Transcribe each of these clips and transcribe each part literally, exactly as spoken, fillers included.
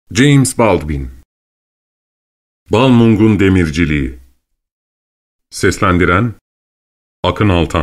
James Baldwin. Balmung'un Demirciliği. Seslendiren Akın Altan.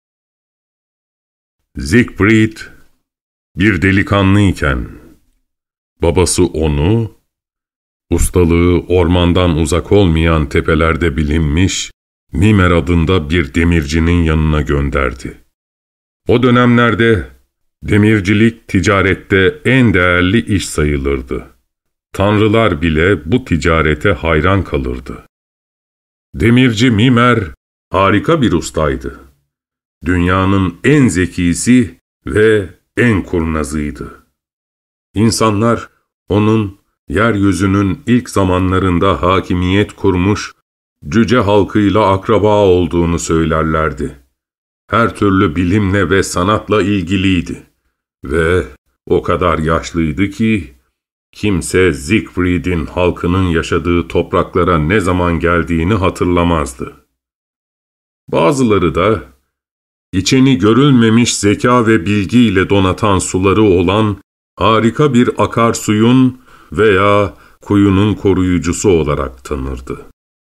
Siegfried bir delikanlıyken, babası onu, ustalığı ormandan uzak olmayan tepelerde bilinmiş Mimer adında bir demircinin yanına gönderdi. O dönemlerde demircilik ticarette en değerli iş sayılırdı. Tanrılar bile bu ticarete hayran kalırdı. Demirci Mimer harika bir ustaydı. Dünyanın en zekisi ve en kurnazıydı. İnsanlar onun yeryüzünün ilk zamanlarında hakimiyet kurmuş cüce halkıyla akraba olduğunu söylerlerdi. Her türlü bilimle ve sanatla ilgiliydi ve o kadar yaşlıydı ki kimse Siegfried'in halkının yaşadığı topraklara ne zaman geldiğini hatırlamazdı. Bazıları da içeni görülmemiş zeka ve bilgiyle donatan suları olan harika bir akarsuyun veya kuyunun koruyucusu olarak tanırdı.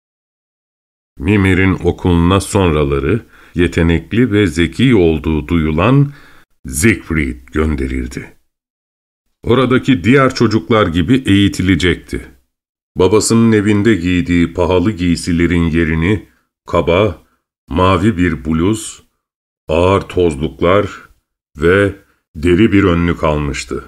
Mimer'in okuluna sonraları yetenekli ve zeki olduğu duyulan Siegfried gönderildi. Oradaki diğer çocuklar gibi eğitilecekti. Babasının evinde giydiği pahalı giysilerin yerini kaba, mavi bir bluz, ağır tozluklar ve deri bir önlük almıştı.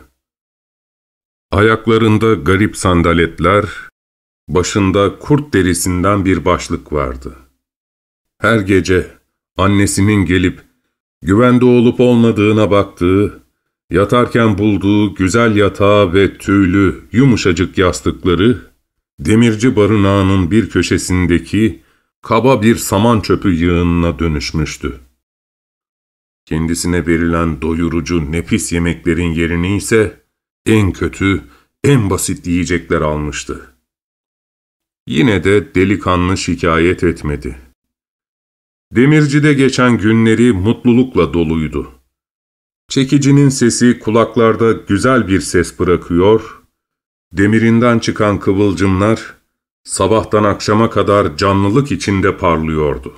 Ayaklarında garip sandaletler, başında kurt derisinden bir başlık vardı. Her gece annesinin gelip güvende olup olmadığına baktığı, yatarken bulduğu güzel yatağı ve tüylü yumuşacık yastıkları, demirci barınağının bir köşesindeki kaba bir saman çöpü yığınına dönüşmüştü. Kendisine verilen doyurucu nefis yemeklerin yerini ise en kötü, en basit yiyecekler almıştı. Yine de delikanlı şikayet etmedi. Demircide geçen günleri mutlulukla doluydu. Çekicinin sesi kulaklarda güzel bir ses bırakıyor, demirinden çıkan kıvılcımlar sabahtan akşama kadar canlılık içinde parlıyordu.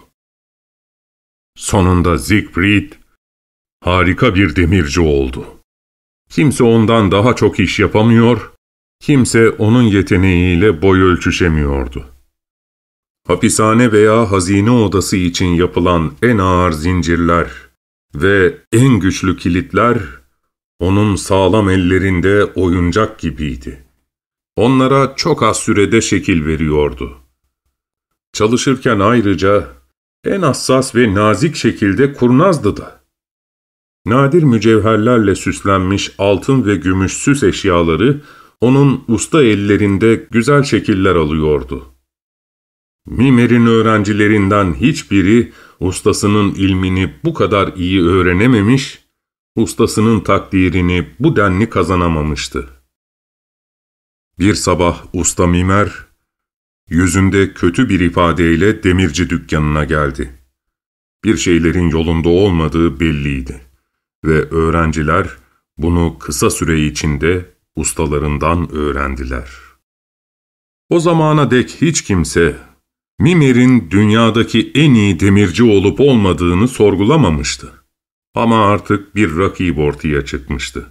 Sonunda Siegfried harika bir demirci oldu. Kimse ondan daha çok iş yapamıyor, kimse onun yeteneğiyle boy ölçüşemiyordu. Hapishane veya hazine odası için yapılan en ağır zincirler ve en güçlü kilitler onun sağlam ellerinde oyuncak gibiydi. Onlara çok az sürede şekil veriyordu. Çalışırken ayrıca en hassas ve nazik şekilde kurnazdı da. Nadir mücevherlerle süslenmiş altın ve gümüş süs eşyaları onun usta ellerinde güzel şekiller alıyordu. Mimer'in öğrencilerinden hiçbiri ustasının ilmini bu kadar iyi öğrenememiş, ustasının takdirini bu denli kazanamamıştı. Bir sabah usta Mimer, yüzünde kötü bir ifadeyle demirci dükkanına geldi. Bir şeylerin yolunda olmadığı belliydi ve öğrenciler bunu kısa süre içinde ustalarından öğrendiler. O zamana dek hiç kimse Mimer'in dünyadaki en iyi demirci olup olmadığını sorgulamamıştı. Ama artık bir rakip ortaya çıkmıştı.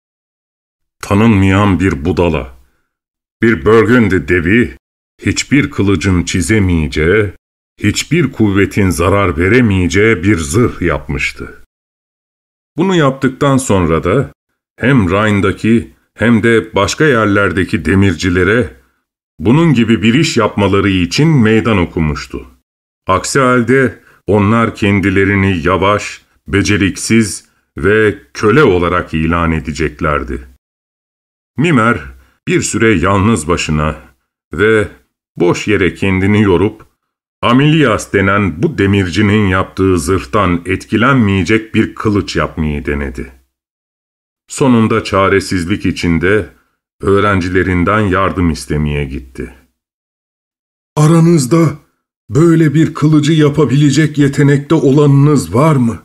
Tanınmayan bir budala, bir Burgundy devi, hiçbir kılıcın çizemeyeceği, hiçbir kuvvetin zarar veremeyeceği bir zırh yapmıştı. Bunu yaptıktan sonra da hem Rhine'daki hem de başka yerlerdeki demircilere bunun gibi bir iş yapmaları için meydan okumuştu. Aksi halde onlar kendilerini yavaş, beceriksiz ve köle olarak ilan edeceklerdi. Mimer bir süre yalnız başına ve boş yere kendini yorup Amilias denen bu demircinin yaptığı zırhtan etkilenmeyecek bir kılıç yapmayı denedi. Sonunda çaresizlik içinde öğrencilerinden yardım istemeye gitti. "Aranızda böyle bir kılıcı yapabilecek yetenekte olanınız var mı?"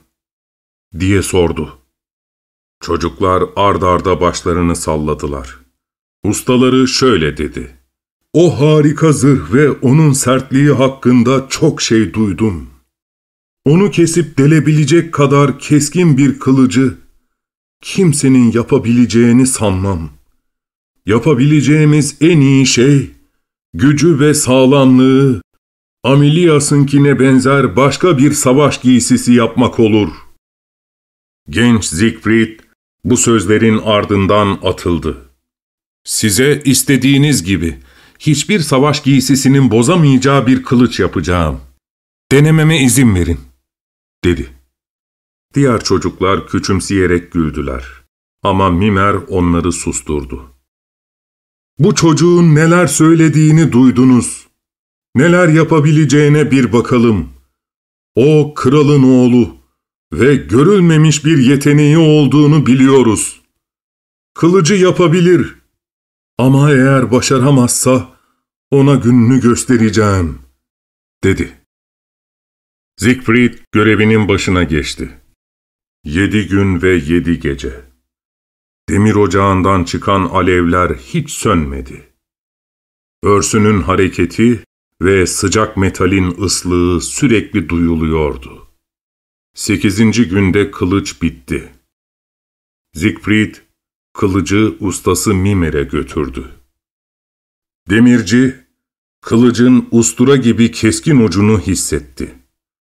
diye sordu. Çocuklar ard arda başlarını salladılar. Ustaları şöyle dedi: O harika zırh ve onun sertliği hakkında çok şey duydum. Onu kesip delebilecek kadar keskin bir kılıcı kimsenin yapabileceğini sanmam. Yapabileceğimiz en iyi şey, gücü ve sağlamlığı, Amilias'ınkine benzer başka bir savaş giysisi yapmak olur. Genç Siegfried bu sözlerin ardından atıldı. Size istediğiniz gibi hiçbir savaş giysisinin bozamayacağı bir kılıç yapacağım. Denememe izin verin, dedi. Diğer çocuklar küçümseyerek güldüler. Ama Mimer onları susturdu. Bu çocuğun neler söylediğini duydunuz. Neler yapabileceğine bir bakalım. O kralın oğlu ve görülmemiş bir yeteneği olduğunu biliyoruz. Kılıcı yapabilir. Ama eğer başaramazsa ona gününü göstereceğim, dedi. Siegfried görevinin başına geçti. Yedi gün ve yedi gece. Demir ocağından çıkan alevler hiç sönmedi. Örsünün hareketi ve sıcak metalin ıslığı sürekli duyuluyordu. Sekizinci günde kılıç bitti. Siegfried, kılıcı ustası Mimer'e götürdü. Demirci, kılıcın ustura gibi keskin ucunu hissetti.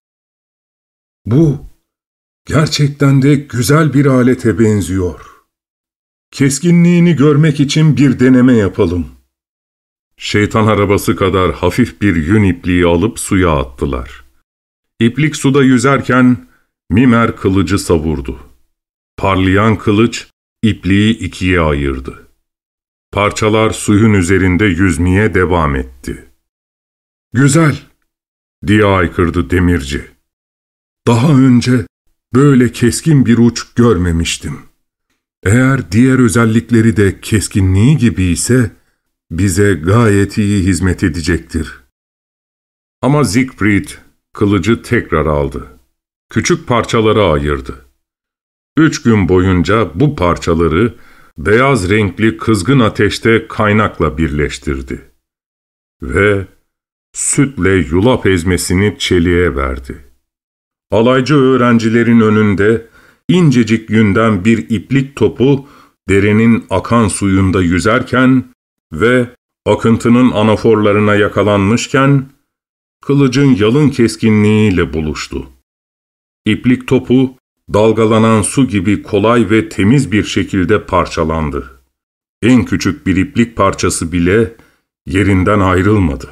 Bu, gerçekten de güzel bir alete benziyor. Keskinliğini görmek için bir deneme yapalım. Şeytan arabası kadar hafif bir yün ipliği alıp suya attılar. İplik suda yüzerken Mimer kılıcı savurdu. Parlayan kılıç ipliği ikiye ayırdı. Parçalar suyun üzerinde yüzmeye devam etti. "Güzel!" diye haykırdı demirci. "Daha önce böyle keskin bir uç görmemiştim. Eğer diğer özellikleri de keskinliği gibi ise bize gayet iyi hizmet edecektir." Ama Siegfried kılıcı tekrar aldı. Küçük parçalara ayırdı. Üç gün boyunca bu parçaları beyaz renkli kızgın ateşte kaynakla birleştirdi. Ve sütle yulaf ezmesini çeliğe verdi. Alaycı öğrencilerin önünde incecik yünden bir iplik topu derenin akan suyunda yüzerken ve akıntının anaforlarına yakalanmışken kılıcın yalın keskinliğiyle buluştu. İplik topu dalgalanan su gibi kolay ve temiz bir şekilde parçalandı. En küçük bir iplik parçası bile yerinden ayrılmadı.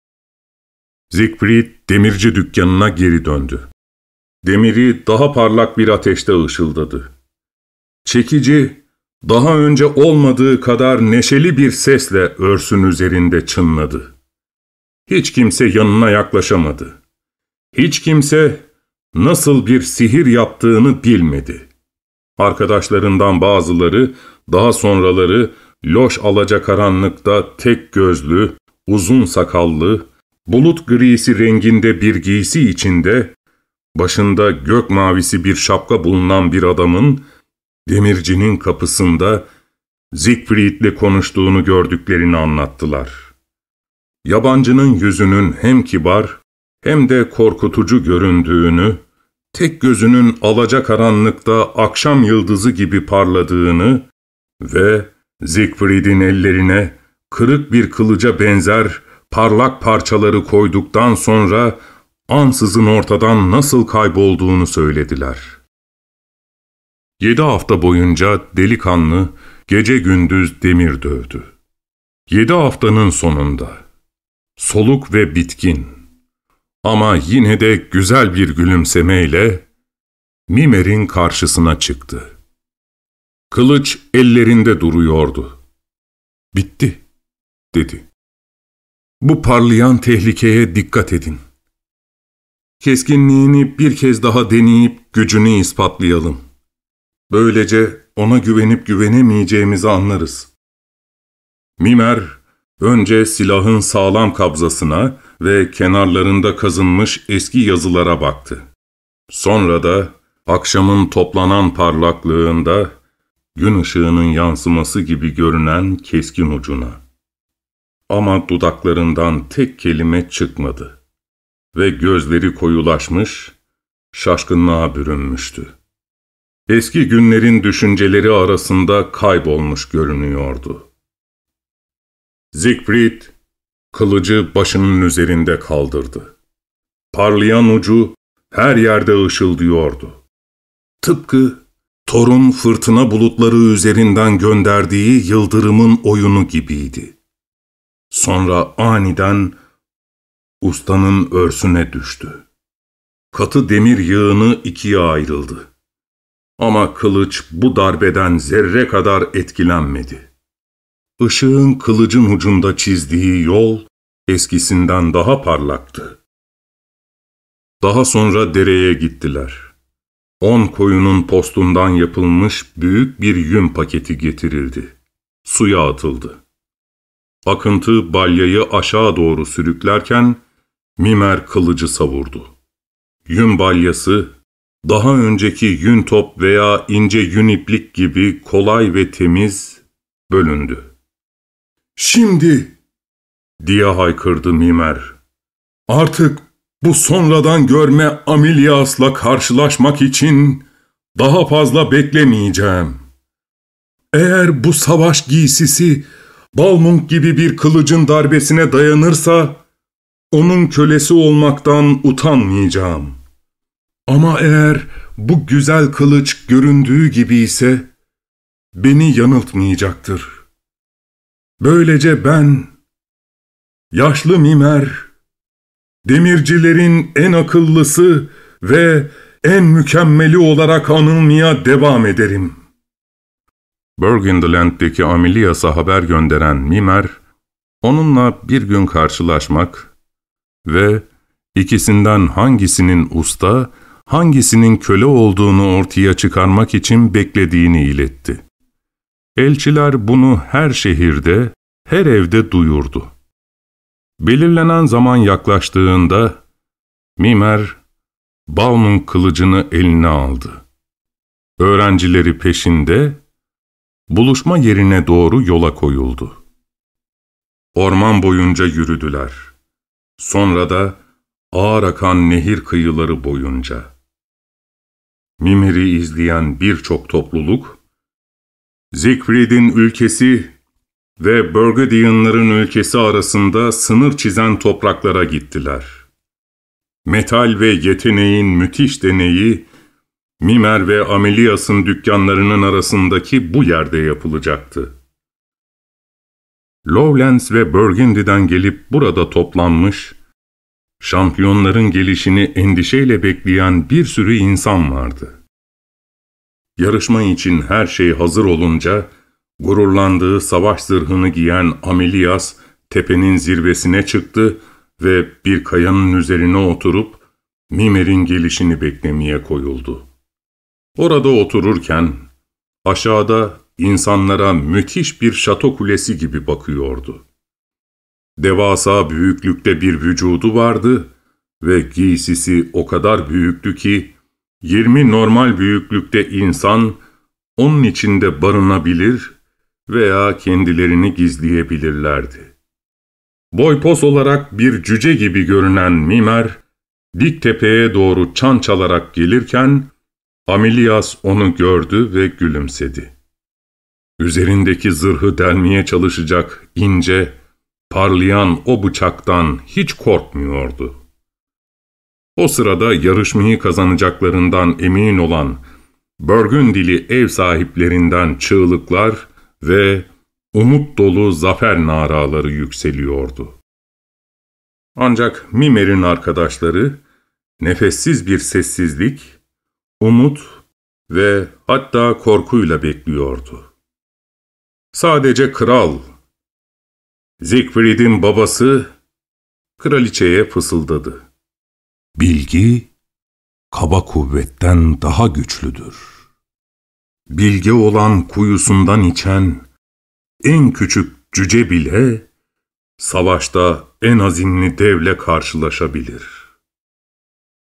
Siegfried demirci dükkanına geri döndü. Demiri daha parlak bir ateşte ışıldadı. Çekici, daha önce olmadığı kadar neşeli bir sesle örsün üzerinde çınladı. Hiç kimse yanına yaklaşamadı. Hiç kimse nasıl bir sihir yaptığını bilmedi. Arkadaşlarından bazıları, daha sonraları loş alacakaranlıkta tek gözlü, uzun sakallı, bulut grisi renginde bir giysi içinde, başında gök mavisi bir şapka bulunan bir adamın, demircinin kapısında Siegfried'le konuştuğunu gördüklerini anlattılar. Yabancının yüzünün hem kibar hem de korkutucu göründüğünü, tek gözünün alacakaranlıkta akşam yıldızı gibi parladığını ve Siegfried'in ellerine kırık bir kılıca benzer parlak parçaları koyduktan sonra ansızın ortadan nasıl kaybolduğunu söylediler. Yedi hafta boyunca delikanlı gece gündüz demir dövdü. Yedi haftanın sonunda soluk ve bitkin ama yine de güzel bir gülümsemeyle Mimer'in karşısına çıktı. Kılıç ellerinde duruyordu. "Bitti," dedi. "Bu parlayan tehlikeye dikkat edin. Keskinliğini bir kez daha deneyip gücünü ispatlayalım. Böylece ona güvenip güvenemeyeceğimizi anlarız." Mimer, önce silahın sağlam kabzasına ve kenarlarında kazınmış eski yazılara baktı. Sonra da akşamın toplanan parlaklığında gün ışığının yansıması gibi görünen keskin ucuna. Ama dudaklarından tek kelime çıkmadı ve gözleri koyulaşmış, şaşkınlığa bürünmüştü. Eski günlerin düşünceleri arasında kaybolmuş görünüyordu. Siegfried, kılıcı başının üzerinde kaldırdı. Parlayan ucu her yerde ışıldıyordu. Tıpkı Thor'un fırtına bulutları üzerinden gönderdiği yıldırımın oyunu gibiydi. Sonra aniden ustanın örsüne düştü. Katı demir yığını ikiye ayrıldı. Ama kılıç bu darbeden zerre kadar etkilenmedi. Işığın kılıcın ucunda çizdiği yol eskisinden daha parlaktı. Daha sonra dereye gittiler. On koyunun postundan yapılmış büyük bir yün paketi getirildi. Suya atıldı. Akıntı balyayı aşağı doğru sürüklerken Mimer kılıcı savurdu. Yün balyası, daha önceki yün top veya ince yün iplik gibi kolay ve temiz bölündü. "Şimdi!" diye haykırdı Mimer. "Artık bu sonradan görme Amilias'la karşılaşmak için daha fazla beklemeyeceğim. Eğer bu savaş giysisi Balmung gibi bir kılıcın darbesine dayanırsa, onun kölesi olmaktan utanmayacağım. Ama eğer bu güzel kılıç göründüğü gibi ise, beni yanıltmayacaktır. Böylece ben, yaşlı Mimer, demircilerin en akıllısı ve en mükemmeli olarak anılmaya devam ederim." Burgundyland'deki Amilias'a haber gönderen Mimer, onunla bir gün karşılaşmak ve ikisinden hangisinin usta, hangisinin köle olduğunu ortaya çıkarmak için beklediğini iletti. Elçiler bunu her şehirde, her evde duyurdu. Belirlenen zaman yaklaştığında Mimer, Balmung kılıcını eline aldı. Öğrencileri peşinde, buluşma yerine doğru yola koyuldu. Orman boyunca yürüdüler. Sonra da ağır akan nehir kıyıları boyunca. Mimer'i izleyen birçok topluluk, Siegfried'in ülkesi ve Burgundy'nların ülkesi arasında sınır çizen topraklara gittiler. Metal ve yeteneğin müthiş deneyi, Mimer ve Amilias'ın dükkanlarının arasındaki bu yerde yapılacaktı. Lowlands ve Burgundy'den gelip burada toplanmış, şampiyonların gelişini endişeyle bekleyen bir sürü insan vardı. Yarışma için her şey hazır olunca, gururlandığı savaş zırhını giyen Amilias, tepenin zirvesine çıktı ve bir kayanın üzerine oturup, Mimer'in gelişini beklemeye koyuldu. Orada otururken, aşağıda insanlara müthiş bir şato kulesi gibi bakıyordu. Devasa büyüklükte bir vücudu vardı ve giysisi o kadar büyüktü ki, yirmi normal büyüklükte insan, onun içinde barınabilir veya kendilerini gizleyebilirlerdi. Boy pos olarak bir cüce gibi görünen Mimer, dik tepeye doğru çan çalarak gelirken, Amilias onu gördü ve gülümsedi. Üzerindeki zırhı delmeye çalışacak ince, parlayan o bıçaktan hiç korkmuyordu. O sırada yarışmayı kazanacaklarından emin olan Burgundy'li ev sahiplerinden çığlıklar ve umut dolu zafer naraları yükseliyordu. Ancak Mimer'in arkadaşları nefessiz bir sessizlik, umut ve hatta korkuyla bekliyordu. Sadece kral, Siegfried'in babası, kraliçeye fısıldadı. "Bilgi, kaba kuvvetten daha güçlüdür. Bilge olan kuyusundan içen en küçük cüce bile, savaşta en azimli devle karşılaşabilir."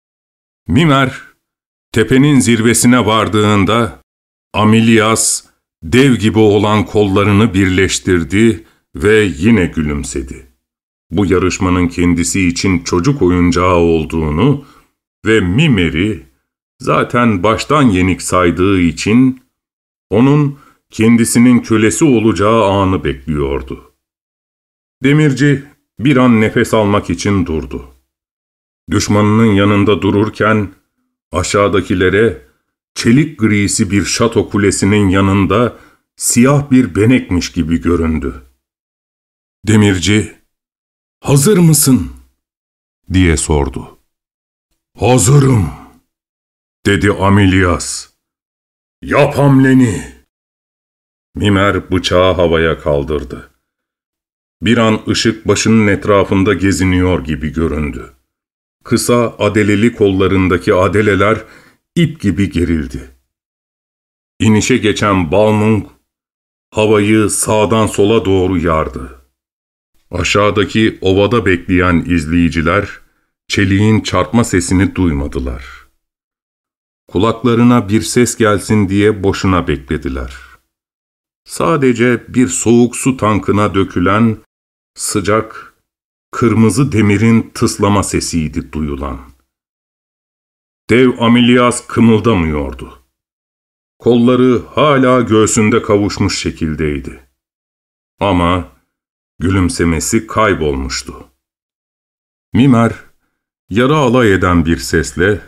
Mimer, tepenin zirvesine vardığında, Amilias Dev gibi olan kollarını birleştirdi ve yine gülümsedi. Bu yarışmanın kendisi için çocuk oyuncağı olduğunu ve Mimer'i zaten baştan yenik saydığı için onun kendisinin kölesi olacağı anı bekliyordu. Demirci bir an nefes almak için durdu. Düşmanının yanında dururken aşağıdakilere çelik grisi bir şato kulesinin yanında siyah bir benekmiş gibi göründü. Demirci, "Hazır mısın?" diye sordu. "Hazırım," dedi Amilias. "Yap hamleni." Mimer bıçağı havaya kaldırdı. Bir an ışık başının etrafında geziniyor gibi göründü. Kısa adeleli kollarındaki adeleler ip gibi gerildi. İnişe geçen Balmung, havayı sağdan sola doğru yardı. Aşağıdaki ovada bekleyen izleyiciler, çeliğin çarpma sesini duymadılar. Kulaklarına bir ses gelsin diye boşuna beklediler. Sadece bir soğuk su tankına dökülen sıcak, kırmızı demirin tıslama sesiydi duyulan. Dev Amilias kımıldamıyordu. Kolları hala göğsünde kavuşmuş şekildeydi. Ama gülümsemesi kaybolmuştu. Mimer, yarı alay eden bir sesle,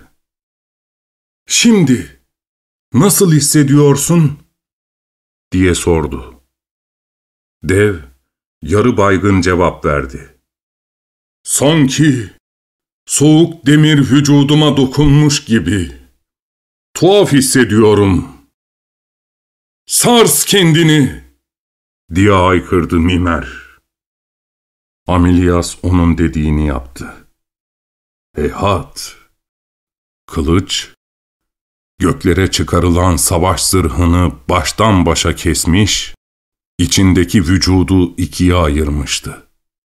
"Şimdi nasıl hissediyorsun?" diye sordu. Dev, yarı baygın cevap verdi. "Sanki soğuk demir vücuduma dokunmuş gibi. Tuhaf hissediyorum." "Sars kendini!" diye haykırdı Mimer. Amilias onun dediğini yaptı. Heyhat! Kılıç, göklere çıkarılan savaş zırhını baştan başa kesmiş, içindeki vücudu ikiye ayırmıştı.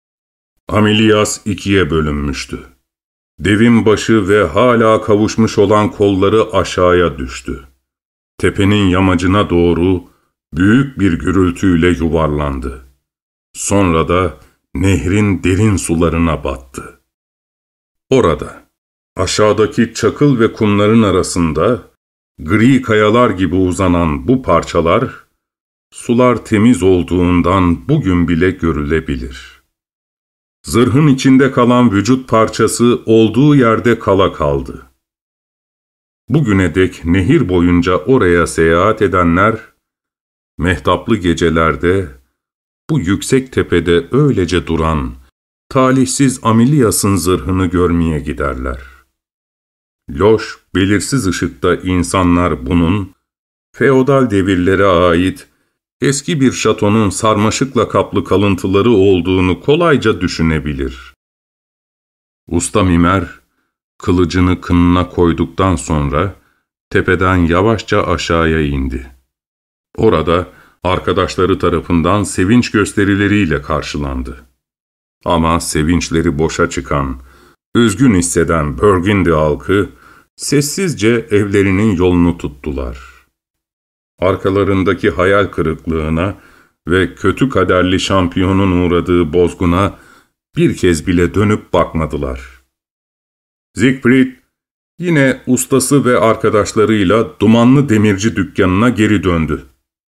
Amilias ikiye bölünmüştü. Devin başı ve hala kavuşmuş olan kolları aşağıya düştü. Tepenin yamacına doğru büyük bir gürültüyle yuvarlandı. Sonra da nehrin derin sularına battı. Orada, aşağıdaki çakıl ve kumların arasında, gri kayalar gibi uzanan bu parçalar, sular temiz olduğundan bugün bile görülebilir. Zırhın içinde kalan vücut parçası olduğu yerde kala kaldı. Bugüne dek nehir boyunca oraya seyahat edenler, mehtaplı gecelerde, bu yüksek tepede öylece duran, talihsiz Amilias'ın zırhını görmeye giderler. Loş, belirsiz ışıkta insanlar bunun, feodal devirlere ait eski bir şatonun sarmaşıkla kaplı kalıntıları olduğunu kolayca düşünebilir. Usta Mimer, kılıcını kınına koyduktan sonra tepeden yavaşça aşağıya indi. Orada arkadaşları tarafından sevinç gösterileriyle karşılandı. Ama sevinçleri boşa çıkan, üzgün hisseden Burgundy halkı sessizce evlerinin yolunu tuttular. Arkalarındaki hayal kırıklığına ve kötü kaderli şampiyonun uğradığı bozguna bir kez bile dönüp bakmadılar. Siegfried yine ustası ve arkadaşlarıyla dumanlı demirci dükkanına geri döndü.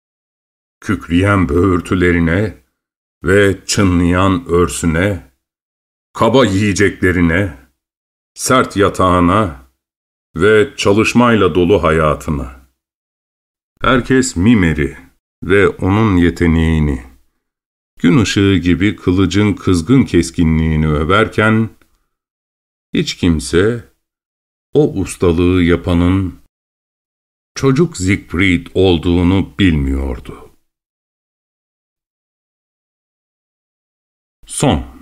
Kükreyen böğürtülerine ve çınlayan örsüne, kaba yiyeceklerine, sert yatağına ve çalışmayla dolu hayatına. Herkes Mimer'i ve onun yeteneğini, gün ışığı gibi kılıcın kızgın keskinliğini överken, hiç kimse o ustalığı yapanın çocuk Siegfried olduğunu bilmiyordu. Son.